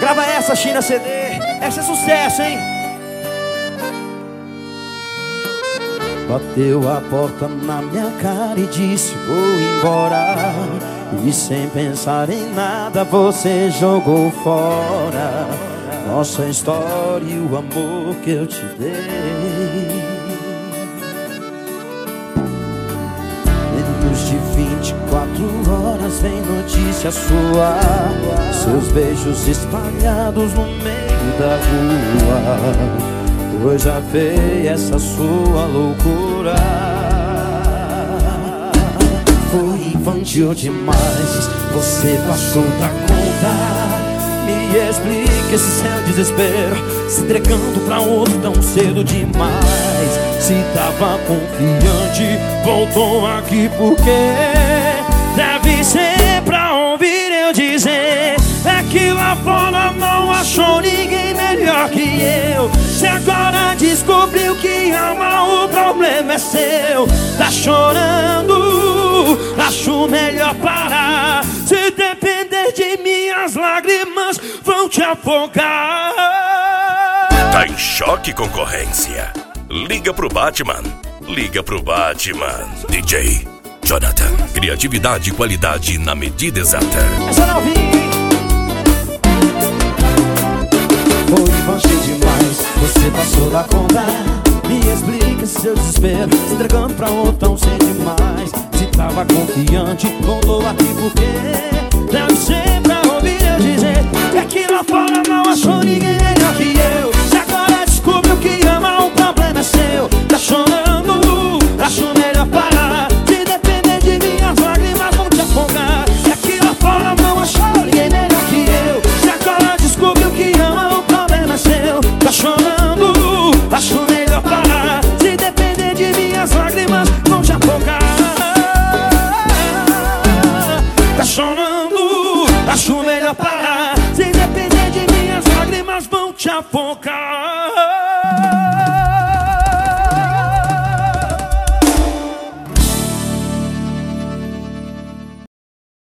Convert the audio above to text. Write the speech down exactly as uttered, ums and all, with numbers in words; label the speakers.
Speaker 1: Grava essa, China C D. Essa é sucesso, hein?
Speaker 2: Bateu a porta na minha cara e disse vou embora. E sem pensar em nada você jogou fora nossa história e o amor que eu te dei. Menos de vinte e quatro horas vem notícia sua, seus beijos espalhados no meio da rua. Coisa feia essa sua loucura. Foi infantil demais, você passou da conta. Me explica esse seu desespero, se entregando pra outro tão cedo demais. Se tava confiante, voltou aqui porque deve ser pra ouvir eu dizer é que lá fora não achou ninguém melhor que eu. Se agora descobriu que ama, o problema é seu. Tá chorando, acho melhor parar. Se depender de minhas lágrimas, vão te afogar.
Speaker 3: Tá em choque, concorrência? Liga pro Batman. Liga pro Batman. D J Jonathan. Criatividade e qualidade na medida exata.
Speaker 1: Essa não vi.
Speaker 2: Foi infantil demais, você passou da conta. Me explica seu desespero, se entregando pra outro tão cedo demais. Se tava confiante, voltou aqui porque deve ser pra ouvir eu dizer que aqui lá fora não achou ninguém melhor que eu. Se agora descobriu que ama, o problema é seu. Tá chorando, acho melhor parar. Se depender de minhas lágrimas, vão te afogar. Se aqui lá fora não achou ninguém melhor que eu. Se agora descobriu que ama, o problema é seu. Tá chorando, acho melhor parar. Se depender de minhas lágrimas, vão te afogar. Tá chorando, acho melhor parar. Se depender de minhas lágrimas, vão te afogar.